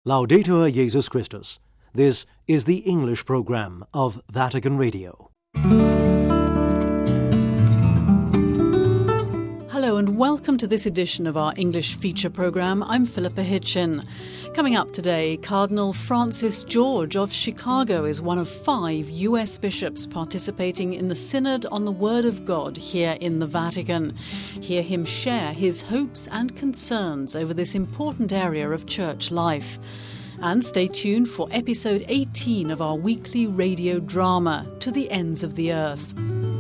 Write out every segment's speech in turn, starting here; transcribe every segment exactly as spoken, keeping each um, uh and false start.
Laudetur Jesus Christus. This is the English program of Vatican Radio. Hello and welcome to this edition of our English feature programme. I'm Philippa Hitchin. Coming up today, Cardinal Francis George of Chicago is one of five U S bishops participating in the Synod on the Word of God here in the Vatican. Hear him share his hopes and concerns over this important area of church life. And stay tuned for episode eighteen of our weekly radio drama, To the Ends of the Earth.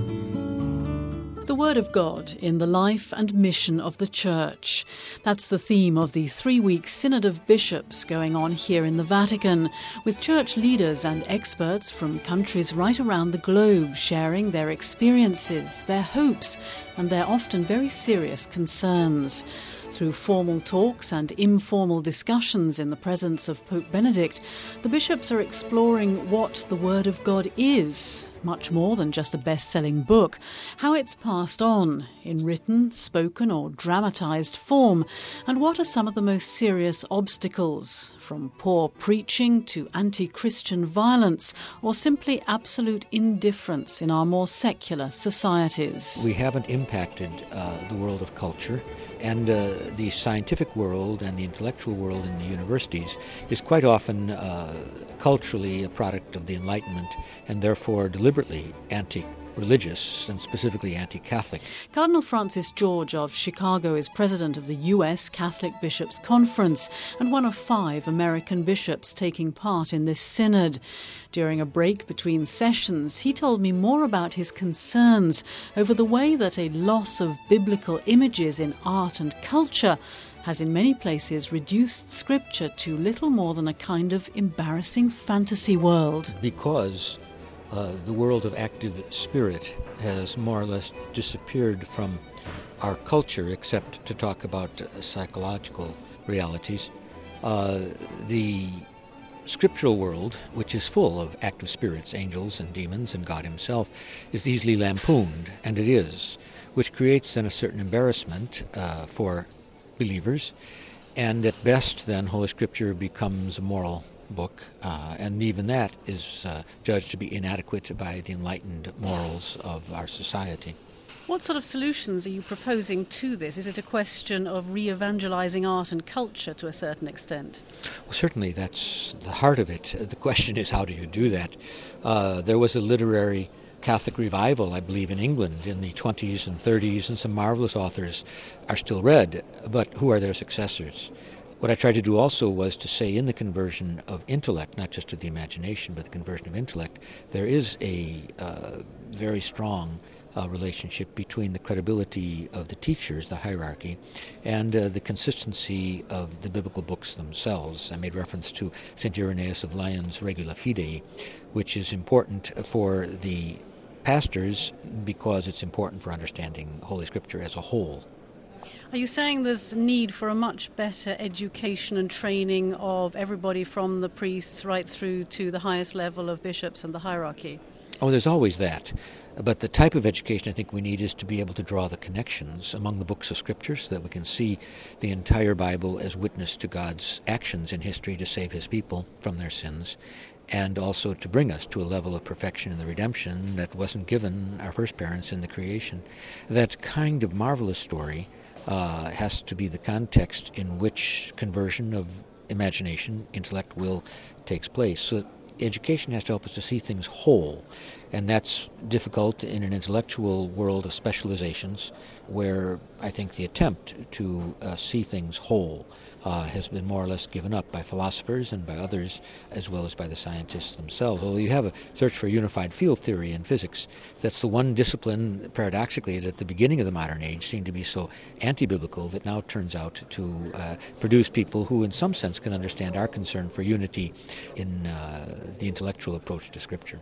The Word of God in the life and mission of the Church. That's the theme of the three-week Synod of Bishops going on here in the Vatican, with church leaders and experts from countries right around the globe sharing their experiences, their hopes, and their often very serious concerns. Through formal talks and informal discussions in the presence of Pope Benedict, the bishops are exploring what the Word of God is, much more than just a best-selling book, how it's passed on in written, spoken or dramatised form, and what are some of the most serious obstacles, from poor preaching to anti-Christian violence or simply absolute indifference in our more secular societies. We haven't impacted uh, the world of culture, and uh, the scientific world and the intellectual world in the universities is quite often uh, culturally a product of the Enlightenment and therefore deliberately anti-religious and specifically anti-Catholic. Cardinal Francis George of Chicago is president of the U S Catholic Bishops' Conference and one of five American bishops taking part in this synod. During a break between sessions, he told me more about his concerns over the way that a loss of biblical images in art and culture has in many places reduced Scripture to little more than a kind of embarrassing fantasy world. Because uh, the world of active spirit has more or less disappeared from our culture, except to talk about uh, psychological realities, uh, the scriptural world, which is full of active spirits, angels and demons and God himself, is easily lampooned, and it is, which creates then a certain embarrassment uh, for believers, and at best then Holy Scripture becomes a moral book, uh, and even that is uh, judged to be inadequate by the enlightened morals of our society. What sort of solutions are you proposing to this? Is it a question of re-evangelizing art and culture to a certain extent? Well, certainly that's the heart of it. The question is, how do you do that? Uh, there was a literary Catholic revival, I believe, in England in the twenties and thirties, and some marvelous authors are still read, but who are their successors? What I tried to do also was to say in the conversion of intellect, not just of the imagination, but the conversion of intellect, there is a uh, very strong uh, relationship between the credibility of the teachers, the hierarchy, and uh, the consistency of the biblical books themselves. I made reference to Saint Irenaeus of Lyons' Regula Fidei, which is important for the pastors because it's important for understanding Holy Scripture as a whole. Are you saying there's need for a much better education and training of everybody from the priests right through to the highest level of bishops and the hierarchy? Oh, there's always that. But the type of education I think we need is to be able to draw the connections among the books of Scripture so that we can see the entire Bible as witness to God's actions in history to save his people from their sins, and also to bring us to a level of perfection in the redemption that wasn't given our first parents in the creation. That kind of marvelous story uh, has to be the context in which conversion of imagination, intellect, will takes place. So education has to help us to see things whole, and that's difficult in an intellectual world of specializations where I think the attempt to uh, see things whole uh, has been more or less given up by philosophers and by others, as well as by the scientists themselves. Although you have a search for unified field theory in physics, that's the one discipline, paradoxically, that at the beginning of the modern age seemed to be so anti-biblical that now turns out to uh, produce people who in some sense can understand our concern for unity in uh, the intellectual approach to Scripture.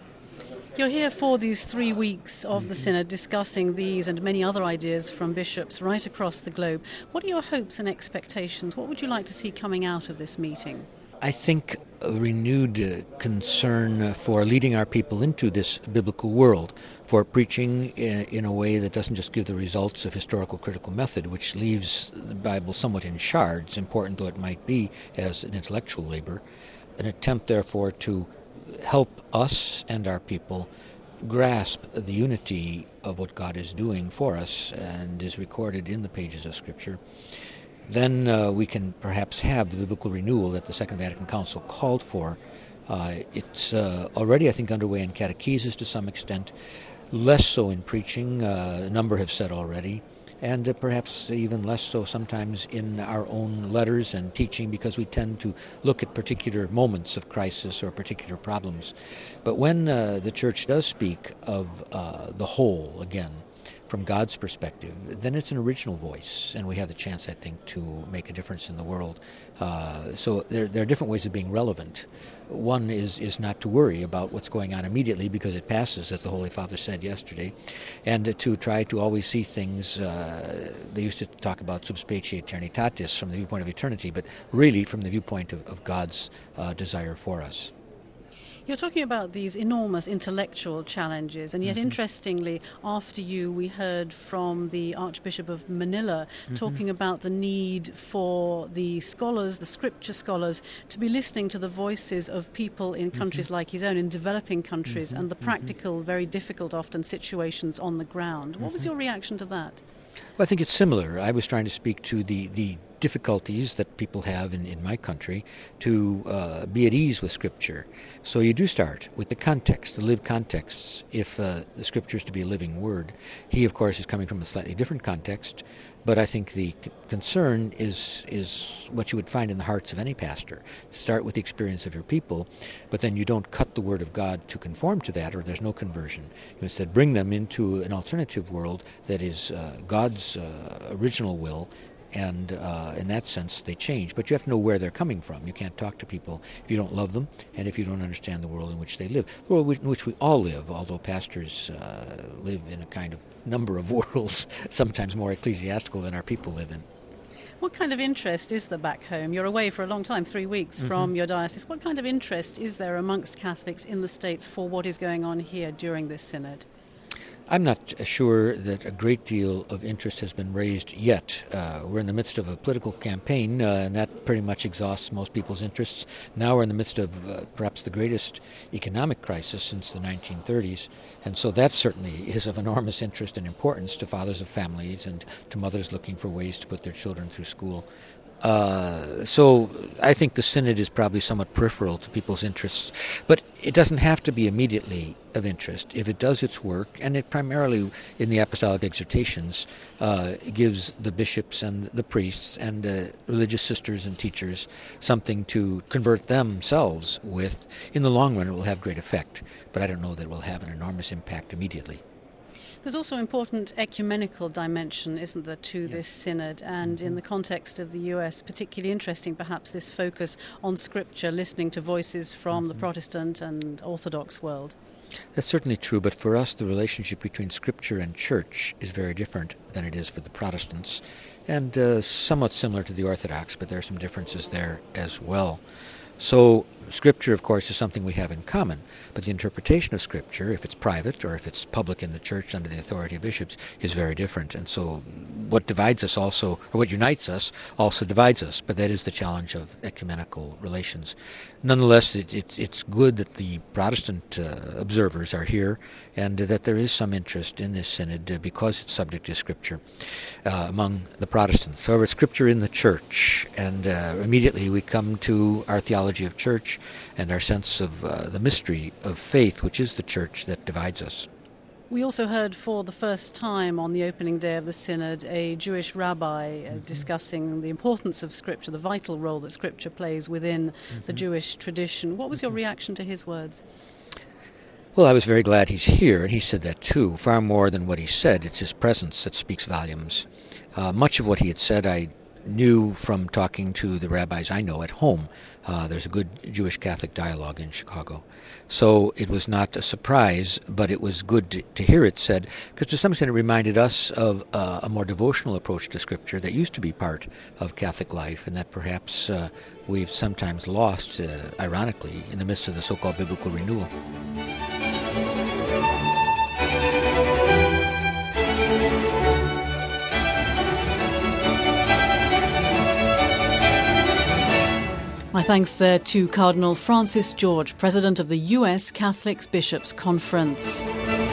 You're here for these three weeks of the Synod discussing these and many other ideas from bishops right across the globe. What are your hopes and expectations? What would you like to see coming out of this meeting? I think a renewed uh, concern uh, for leading our people into this biblical world, for preaching in, in a way that doesn't just give the results of historical critical method, which leaves the Bible somewhat in shards, important though it might be as an intellectual labor, an attempt therefore to help us and our people grasp the unity of what God is doing for us and is recorded in the pages of Scripture. Then uh, we can perhaps have the biblical renewal that the Second Vatican Council called for. Uh, it's uh, already, I think, underway in catechesis to some extent, less so in preaching, uh, a number have said already, and uh, perhaps even less so sometimes in our own letters and teaching, because we tend to look at particular moments of crisis or particular problems. But when uh, the Church does speak of uh, the whole again, from God's perspective, then it's an original voice, and we have the chance, I think, to make a difference in the world. Uh, so there, there are different ways of being relevant. One is, is not to worry about what's going on immediately because it passes, as the Holy Father said yesterday, and to try to always see things, uh, they used to talk about sub specie eternitatis from the viewpoint of eternity, but really from the viewpoint of, of God's uh, desire for us. You're talking about these enormous intellectual challenges, and yet, mm-hmm. interestingly, after you, we heard from the Archbishop of Manila mm-hmm. talking about the need for the scholars, the scripture scholars, to be listening to the voices of people in countries mm-hmm. like his own, in developing countries, mm-hmm. and the practical, very difficult often situations on the ground. What mm-hmm. was your reaction to that? Well, I think it's similar. I was trying to speak to the, the difficulties that people have in, in my country to uh, be at ease with Scripture. So you do start with the context, the lived contexts. If uh, the Scripture is to be a living word, he, of course, is coming from a slightly different context, but I think the c- concern is is what you would find in the hearts of any pastor. Start with the experience of your people, but then you don't cut the Word of God to conform to that, or there's no conversion. You instead bring them into an alternative world that is uh, God's uh, original will, and uh, in that sense they change. But you have to know where they're coming from. You can't talk to people if you don't love them and if you don't understand the world in which they live, the world in which we all live, although pastors uh, live in a kind of number of worlds, sometimes more ecclesiastical than our people live in. What kind of interest is there back home? You're away for a long time, three weeks mm-hmm. from your diocese. What kind of interest is there amongst Catholics in the States for what is going on here during this synod? I'm not sure that a great deal of interest has been raised yet. Uh, we're in the midst of a political campaign, uh, and that pretty much exhausts most people's interests. Now we're in the midst of uh, perhaps the greatest economic crisis since the nineteen thirties, and so that certainly is of enormous interest and importance to fathers of families and to mothers looking for ways to put their children through school. Uh, so I think the Synod is probably somewhat peripheral to people's interests, but it doesn't have to be immediately of interest. If it does its work, and it primarily in the apostolic exhortations uh, gives the bishops and the priests and uh, religious sisters and teachers something to convert themselves with, in the long run it will have great effect, but I don't know that it will have an enormous impact immediately. There's also an important ecumenical dimension, isn't there, to yes. this synod, and mm-hmm. in the context of the U S, particularly interesting perhaps this focus on Scripture, listening to voices from mm-hmm. the Protestant and Orthodox world. That's certainly true, but for us the relationship between Scripture and Church is very different than it is for the Protestants, and uh, somewhat similar to the Orthodox, but there are some differences there as well. So Scripture, of course, is something we have in common, but the interpretation of Scripture, if it's private or if it's public in the Church under the authority of bishops, is very different. And so what divides us also, or what unites us, also divides us, but that is the challenge of ecumenical relations. Nonetheless, it, it, it's good that the Protestant uh, observers are here and uh, that there is some interest in this synod uh, because it's subject to Scripture uh, among the Protestants. However, Scripture in the Church, and uh, immediately we come to our theology of Church and our sense of uh, the mystery of faith, which is the Church, that divides us. We also heard for the first time on the opening day of the Synod a Jewish rabbi uh, mm-hmm. discussing the importance of Scripture, the vital role that Scripture plays within mm-hmm. the Jewish tradition. What was your reaction to his words? Well, I was very glad he's here, and he said that too. Far more than what he said, it's his presence that speaks volumes. Uh, much of what he had said I knew from talking to the rabbis I know at home. Uh, there's a good Jewish Catholic dialogue in Chicago. So it was not a surprise, but it was good to, to hear it said, because to some extent it reminded us of uh, a more devotional approach to Scripture that used to be part of Catholic life, and that perhaps uh, we've sometimes lost, uh, ironically, in the midst of the so-called biblical renewal. My thanks there to Cardinal Francis George, President of the U S Catholic Bishops' Conference.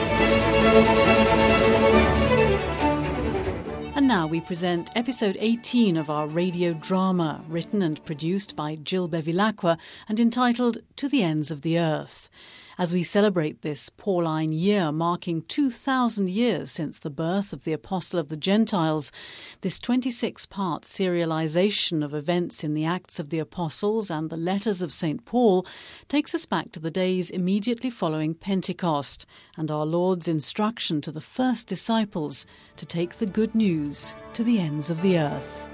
And now we present episode eighteen of our radio drama, written and produced by Jill Bevilacqua and entitled To the Ends of the Earth. As we celebrate this Pauline year marking two thousand years since the birth of the Apostle of the Gentiles, this twenty-six part serialization of events in the Acts of the Apostles and the letters of Saint Paul takes us back to the days immediately following Pentecost and our Lord's instruction to the first disciples to take the good news to the ends of the earth.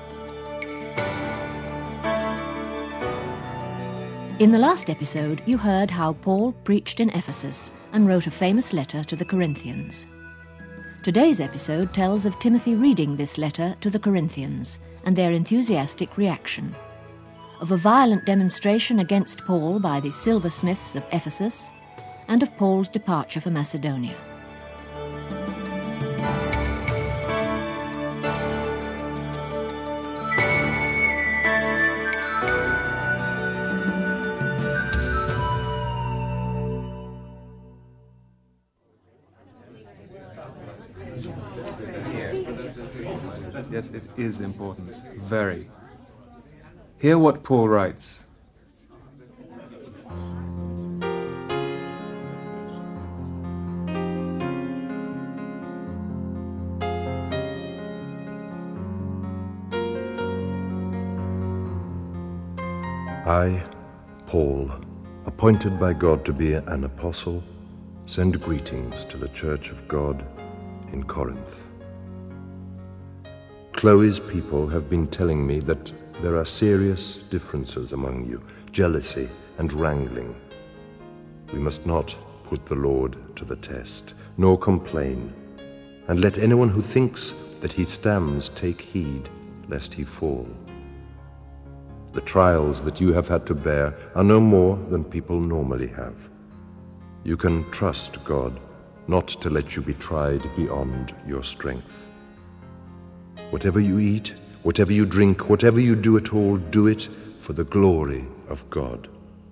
In the last episode, you heard how Paul preached in Ephesus and wrote a famous letter to the Corinthians. Today's episode tells of Timothy reading this letter to the Corinthians and their enthusiastic reaction, of a violent demonstration against Paul by the silversmiths of Ephesus, and of Paul's departure for Macedonia. Yes, it is important. Very. Hear what Paul writes. I, Paul, appointed by God to be an apostle, send greetings to the Church of God in Corinth. Chloe's people have been telling me that there are serious differences among you, jealousy and wrangling. We must not put the Lord to the test, nor complain, and let anyone who thinks that he stands take heed lest he fall. The trials that you have had to bear are no more than people normally have. You can trust God not to let you be tried beyond your strength. Whatever you eat, whatever you drink, whatever you do at all, do it for the glory of God.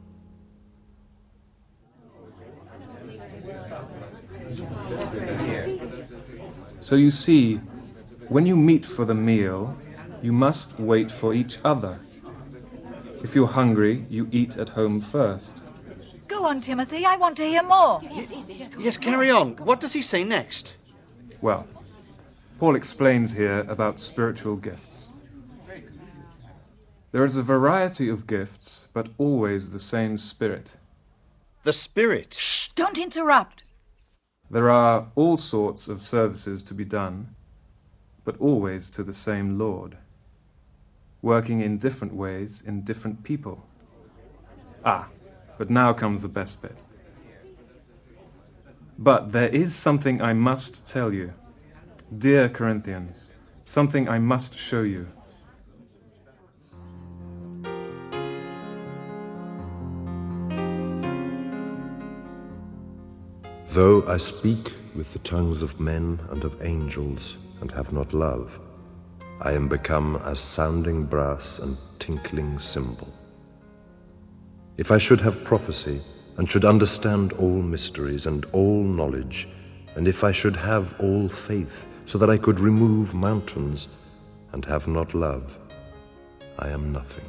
So you see, when you meet for the meal, you must wait for each other. If you're hungry, you eat at home first. Go on, Timothy, I want to hear more. Yes, carry on. What does he say next? Well, Paul explains here about spiritual gifts. There is a variety of gifts, but always the same Spirit. The Spirit? Shh, don't interrupt. There are all sorts of services to be done, but always to the same Lord, working in different ways in different people. Ah, but now comes the best bit. But there is something I must tell you. Dear Corinthians, something I must show you. Though I speak with the tongues of men and of angels and have not love, I am become as sounding brass and tinkling cymbal. If I should have prophecy and should understand all mysteries and all knowledge, and if I should have all faith, so that I could remove mountains and have not love, I am nothing.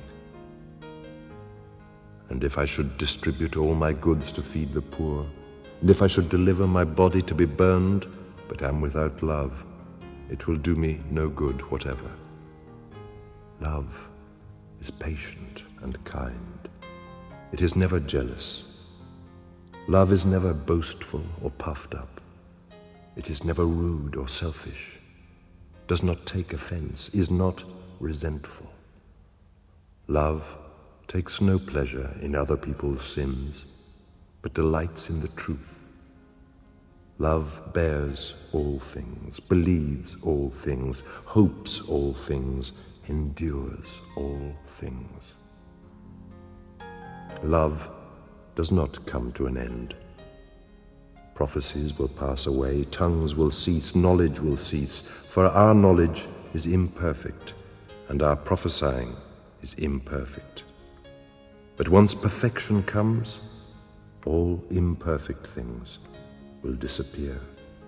And if I should distribute all my goods to feed the poor, and if I should deliver my body to be burned, but am without love, it will do me no good whatever. Love is patient and kind. It is never jealous. Love is never boastful or puffed up. It is never rude or selfish, does not take offense, is not resentful. Love takes no pleasure in other people's sins, but delights in the truth. Love bears all things, believes all things, hopes all things, endures all things. Love does not come to an end. Prophecies will pass away, tongues will cease, knowledge will cease, for our knowledge is imperfect, and our prophesying is imperfect. But once perfection comes, all imperfect things will disappear.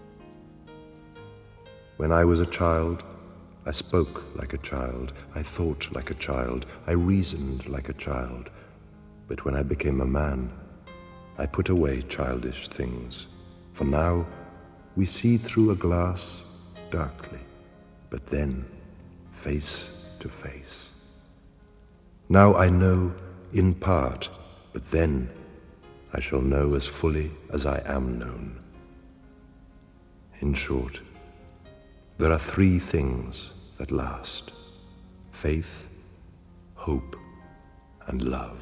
When I was a child, I spoke like a child, I thought like a child, I reasoned like a child. But when I became a man, I put away childish things. For now we see through a glass darkly, but then face to face. Now I know in part, but then I shall know as fully as I am known. In short, there are three things that last: faith, hope, and love.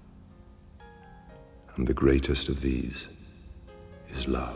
And the greatest of these is love.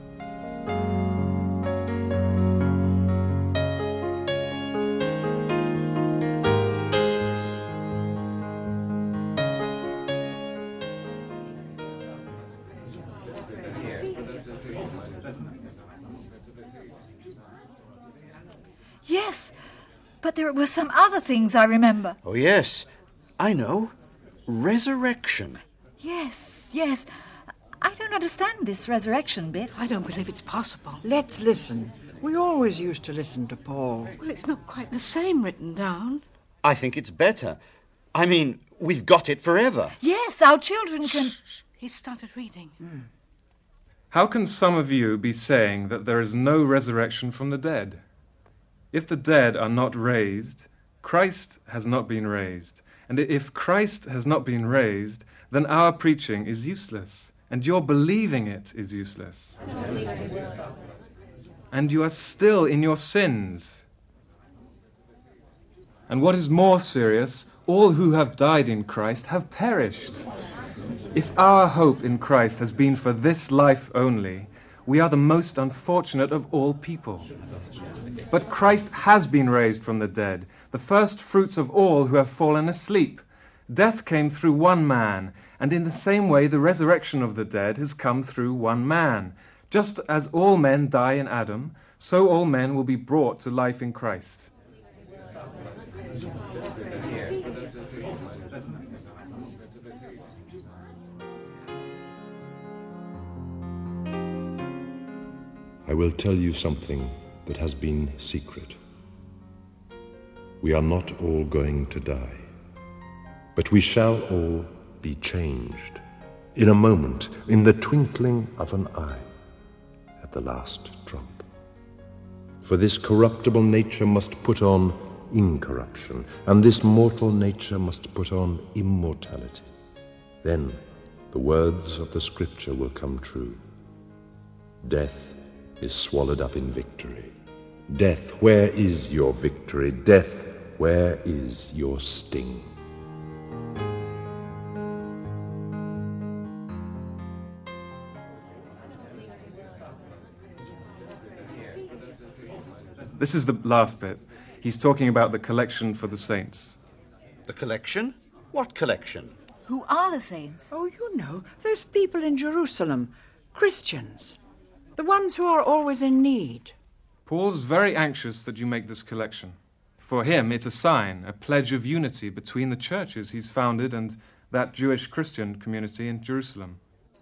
Yes, but there were some other things I remember. Oh, yes. I know. Resurrection. Yes, yes. I don't understand this resurrection bit. I don't believe it's possible. Let's listen. We always used to listen to Paul. Well, it's not quite the same written down. I think it's better. I mean, we've got it forever. Yes, our children can... Shh. He started reading. Mm. How can some of you be saying that there is no resurrection from the dead? If the dead are not raised, Christ has not been raised. And if Christ has not been raised, then our preaching is useless, and your believing it is useless. And you are still in your sins. And what is more serious, all who have died in Christ have perished. If our hope in Christ has been for this life only, we are the most unfortunate of all people. But Christ has been raised from the dead, the first fruits of all who have fallen asleep. Death came through one man, and in the same way the resurrection of the dead has come through one man. Just as all men die in Adam, so all men will be brought to life in Christ. I will tell you something that has been secret. We are not all going to die, but we shall all be changed in a moment, in the twinkling of an eye, at the last trump. For this corruptible nature must put on incorruption, and this mortal nature must put on immortality. Then the words of the Scripture will come true. Death is swallowed up in victory. Death, where is your victory? Death, where is your sting? This is the last bit. He's talking about the collection for the saints. The collection? What collection? Who are the saints? Oh, you know, those people in Jerusalem, Christians, the ones who are always in need. Paul's very anxious that you make this collection. For him, it's a sign, a pledge of unity between the churches he's founded and that Jewish Christian community in Jerusalem.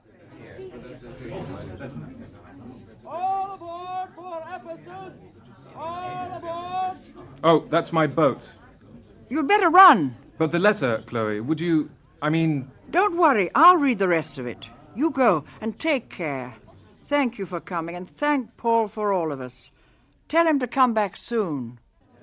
All aboard for Ephesus! All aboard! Oh, that's my boat. You'd better run. But the letter, Chloe, would you... I mean... Don't worry, I'll read the rest of it. You go and take care. Thank you for coming, and thank Paul for all of us. Tell him to come back soon.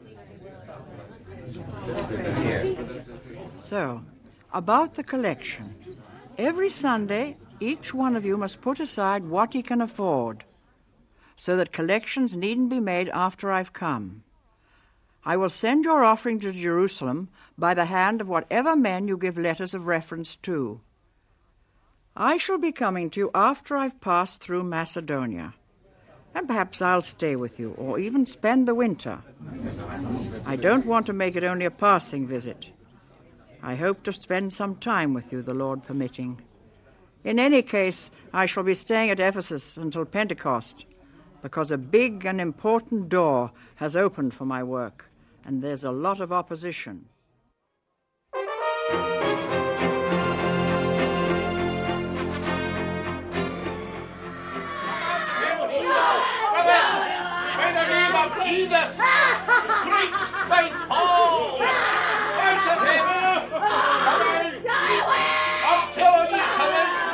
So, about the collection. Every Sunday, each one of you must put aside what he can afford, so that collections needn't be made after I've come. I will send your offering to Jerusalem by the hand of whatever men you give letters of reference to. I shall be coming to you after I've passed through Macedonia, and perhaps I'll stay with you, or even spend the winter. I don't want to make it only a passing visit. I hope to spend some time with you, the Lord permitting. In any case, I shall be staying at Ephesus until Pentecost, because a big and important door has opened for my work, and there's a lot of opposition. In the name of Jesus, preach Saint Paul! Out of him! Come out! I'm telling you, come out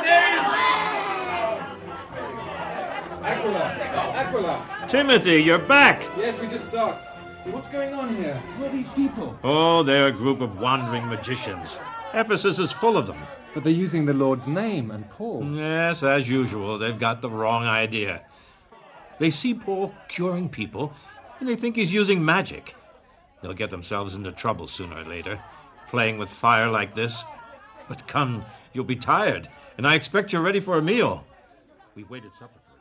now! Aquila! Aquila! Timothy, you're back! Yes, we just docked. What's going on here? Who are these people? Oh, they're a group of wandering magicians. Ephesus is full of them. But they're using the Lord's name and Paul. Yes, as usual, they've got the wrong idea. They see Paul curing people, and they think he's using magic. They'll get themselves into trouble sooner or later, playing with fire like this. But come, you'll be tired, and I expect you're ready for a meal. We waited supper for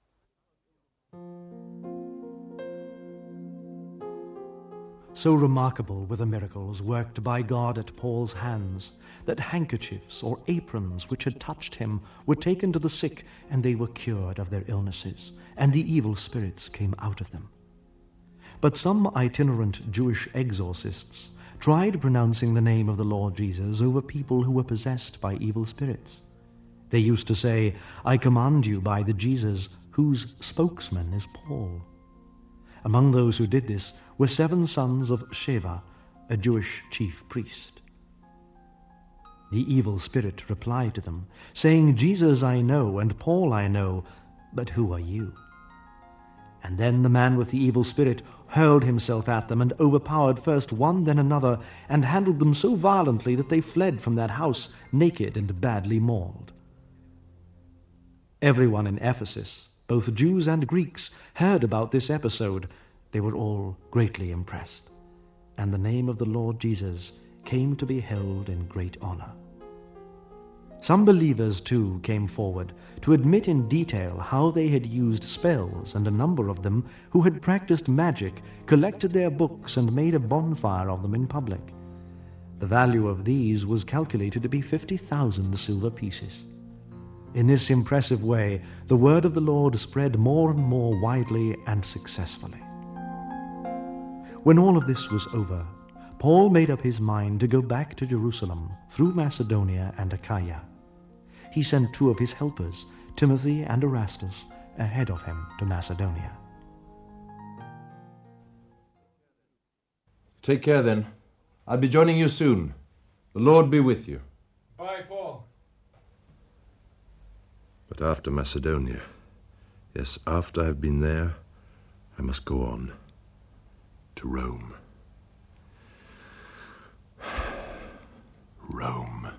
you. So remarkable were the miracles worked by God at Paul's hands, that handkerchiefs or aprons which had touched him were taken to the sick, and they were cured of their illnesses, and the evil spirits came out of them. But some itinerant Jewish exorcists tried pronouncing the name of the Lord Jesus over people who were possessed by evil spirits. They used to say, "I command you by the Jesus whose spokesman is Paul." Among those who did this were seven sons of Sheva, a Jewish chief priest. The evil spirit replied to them, saying, "Jesus I know, and Paul I know, but who are you?" And then the man with the evil spirit hurled himself at them and overpowered first one then another, and handled them so violently that they fled from that house naked and badly mauled. Everyone in Ephesus, both Jews and Greeks, heard about this episode. They were all greatly impressed, and the name of the Lord Jesus came to be held in great honor. Some believers, too, came forward to admit in detail how they had used spells, and a number of them who had practiced magic collected their books and made a bonfire of them in public. The value of these was calculated to be fifty thousand silver pieces. In this impressive way, the word of the Lord spread more and more widely and successfully. When all of this was over, Paul made up his mind to go back to Jerusalem through Macedonia and Achaia. He sent two of his helpers, Timothy and Erastus, ahead of him to Macedonia. Take care then. I'll be joining you soon. The Lord be with you. Bye, Paul. But after Macedonia, yes, after I've been there, I must go on to Rome. Rome.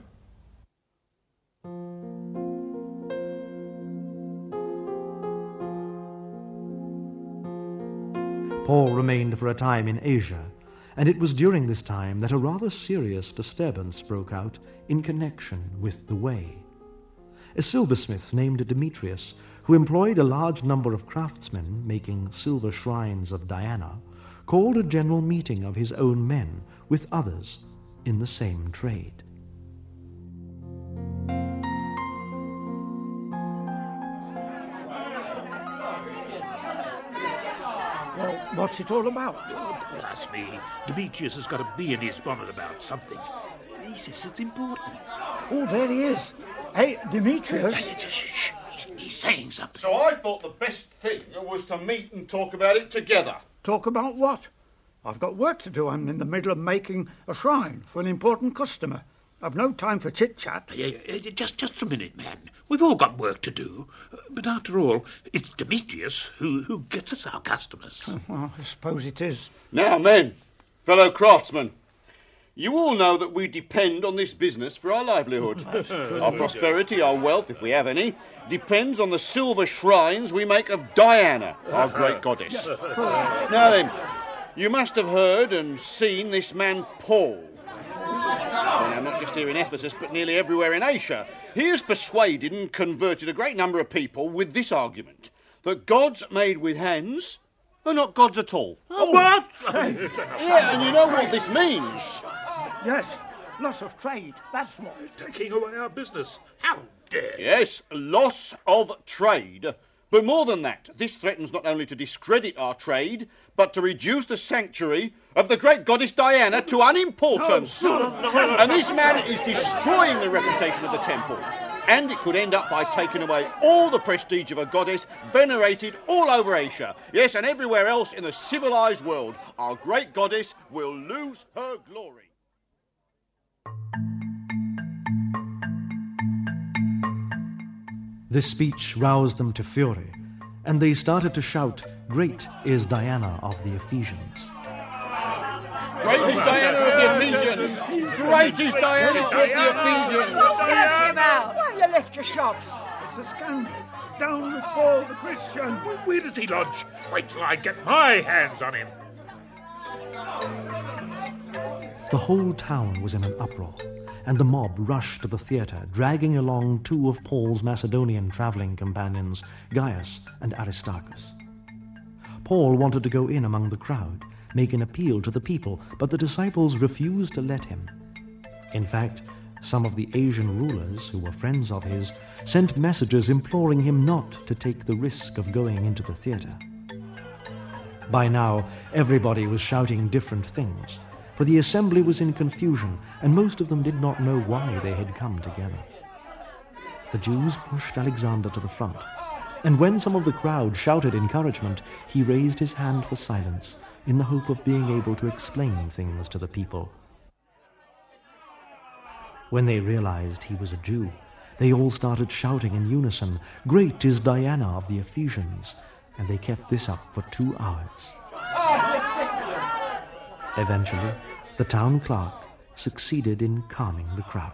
Paul remained for a time in Asia, and it was during this time that a rather serious disturbance broke out in connection with the way. A silversmith named Demetrius, who employed a large number of craftsmen making silver shrines of Diana, called a general meeting of his own men with others in the same trade. Well, what's it all about? Oh, don't ask me. Demetrius has got a bee in his bonnet about something. He says it's important. Oh, there he is. Hey, Demetrius. Hey, shh, shh. He's, he's saying something. So I thought the best thing was to meet and talk about it together. Talk about what? I've got work to do. I'm in the middle of making a shrine for an important customer. I've no time for chit-chat. Yeah, yeah, just, just a minute, man. We've all got work to do. But after all, it's Demetrius who, who gets us our customers. Well, I suppose it is. Now, men, fellow craftsmen, you all know that we depend on this business for our livelihood. Our prosperity, our wealth, if we have any, depends on the silver shrines we make of Diana, our great goddess. Now then, You must have heard and seen this man Paul. Well, now, not just here in Ephesus, but nearly everywhere in Asia. He has persuaded and converted a great number of people with this argument, that gods made with hands are not gods at all. Oh, what? Yeah, and you know what this means? Yes, loss of trade, that's what. Taking away our business. How dare you? Yes, loss of trade. But more than that, this threatens not only to discredit our trade, but to reduce the sanctuary of the great goddess Diana to unimportance. No, no, no, no, and this man is destroying the reputation of the temple. And it could end up by taking away all the prestige of a goddess venerated all over Asia. Yes, and everywhere else in the civilised world. Our great goddess will lose her glory. This speech roused them to fury, and they started to shout, "Great is Diana of the Ephesians." Great is Diana of the Ephesians! Great is Diana of the Ephesians! Shout him out! Why you left your shops? It's a scandal. Down with Paul the Christian. Where does he lodge? Wait till I get my hands on him. The whole town was in an uproar, and the mob rushed to the theatre, dragging along two of Paul's Macedonian travelling companions, Gaius and Aristarchus. Paul wanted to go in among the crowd, make an appeal to the people, but the disciples refused to let him. In fact, some of the Asian rulers, who were friends of his, sent messages imploring him not to take the risk of going into the theatre. By now, everybody was shouting different things, for the assembly was in confusion, and most of them did not know why they had come together. The Jews pushed Alexander to the front, and when some of the crowd shouted encouragement, he raised his hand for silence in the hope of being able to explain things to the people. When they realized he was a Jew, they all started shouting in unison, "Great is Diana of the Ephesians," and they kept this up for two hours. Eventually, the town clerk succeeded in calming the crowd.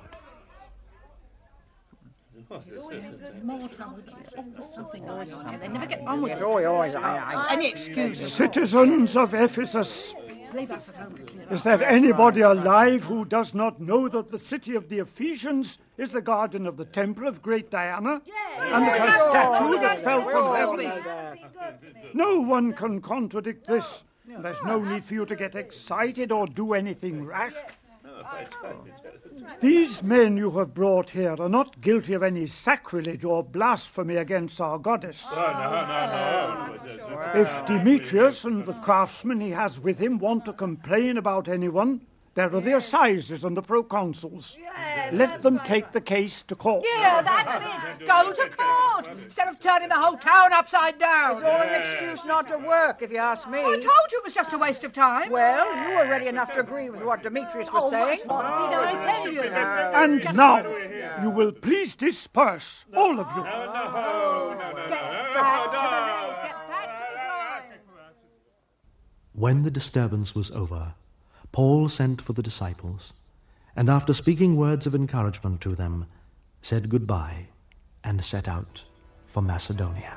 They never get on with it. Always, always, any excuses. Citizens of Ephesus, is there anybody alive who does not know that the city of the Ephesians is the garden of the temple of great Diana? Yes. And of her statue that fell from heaven? No one can contradict this. There's no need for you to get excited or do anything rash. These men you have brought here are not guilty of any sacrilege or blasphemy against our goddess. No, no, no, no. If Demetrius and the craftsmen he has with him want to complain about anyone, there are the assizes and the proconsuls. Yes, Let them take the case to court. Yeah, that's it. Go to court instead of turning the whole town upside down. It's all an excuse not to work, if you ask me. I told you it was just a waste of time. Well, you were ready enough to agree with what Demetrius was oh, saying. What did I tell you? And Just now, you will please disperse, all of you. Get back to the lake. Get back to the grind. When the disturbance was over, Paul sent for the disciples, and after speaking words of encouragement to them, said goodbye and set out for Macedonia.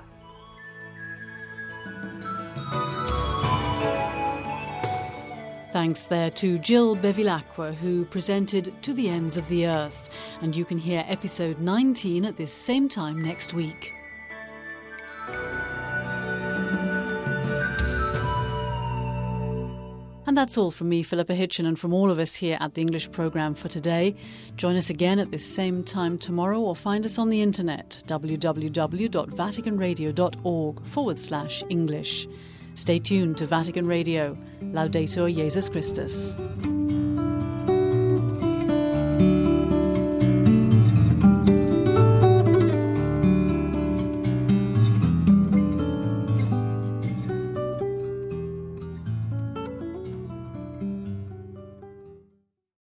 Thanks there to Jill Bevilacqua, who presented To the Ends of the Earth, and you can hear episode nineteen at this same time next week. And that's all from me, Philippa Hitchin, and from all of us here at the English programme for today. Join us again at this same time tomorrow, or find us on the internet, www.vaticanradio.org forward slash English. Stay tuned to Vatican Radio. Laudetur Jesus Christus.